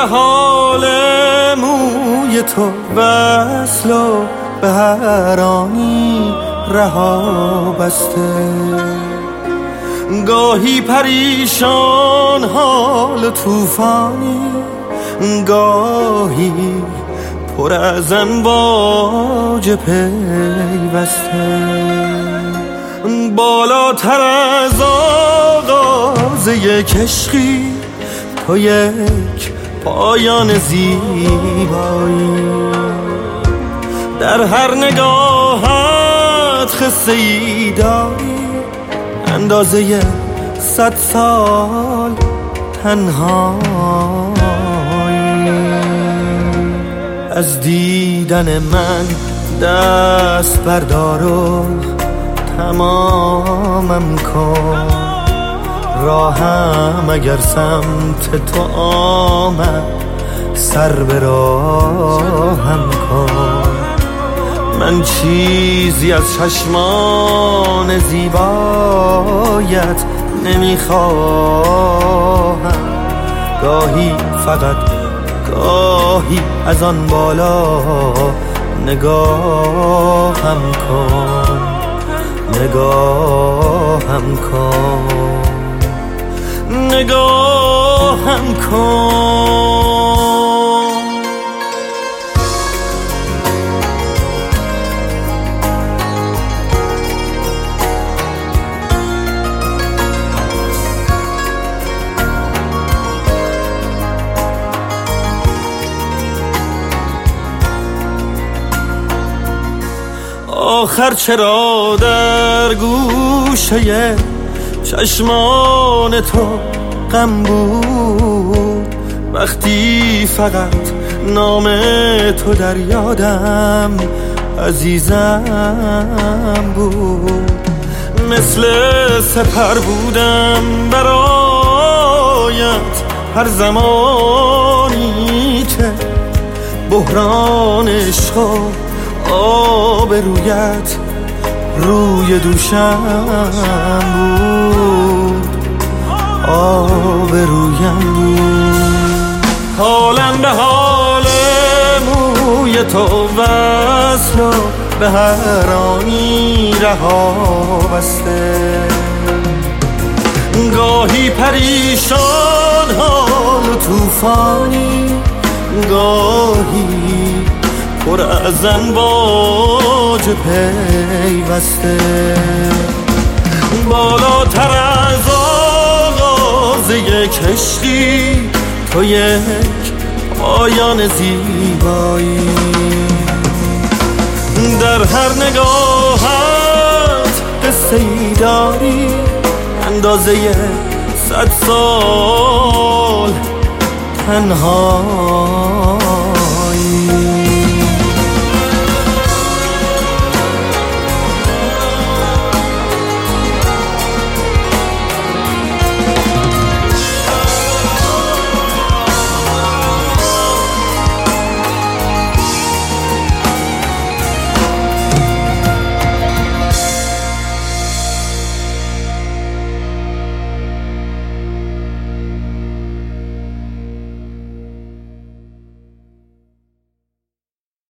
به حال موی تو وصل و به هر آنی رها بسته. گاهی پریشان حال طوفانی، گاهی پر از امواج پیوسته. بالاتر از آغاز یک عشقی تو یک پایان زیبایی. در هر نگاهت قصه ای داری، اندازه 100 سال تنهایی. از دیدن من دست بردار و تمامم کن. راهم اگر سمت تو آمد سر به راهم کن. من چیزی از چشمان زیبایت نمیخواهم. گاهی فقط گاهی از آن بالا نگاهم کن، نگاهم کن، نگاهم کن. آخر چرا در گوشه چشمان تو غم بود، وقتی فقط نام تو در یادم عزیزم بود. مثل سپر بودم برایت هر زمانی که بحران عشق و آب رویت روی دوشم بود، آب رویم بود. حالم به حال موی تو وصل و به هر آنی رها بسته. گاهی پریشان حال و طوفانی، گاهی پر از امواج پیوسته. بالاتر از آغاز یک عشقی تو یک پایان زیبایی. در هر نگاهت قصه ای داری، اندازه 100 سال تنها.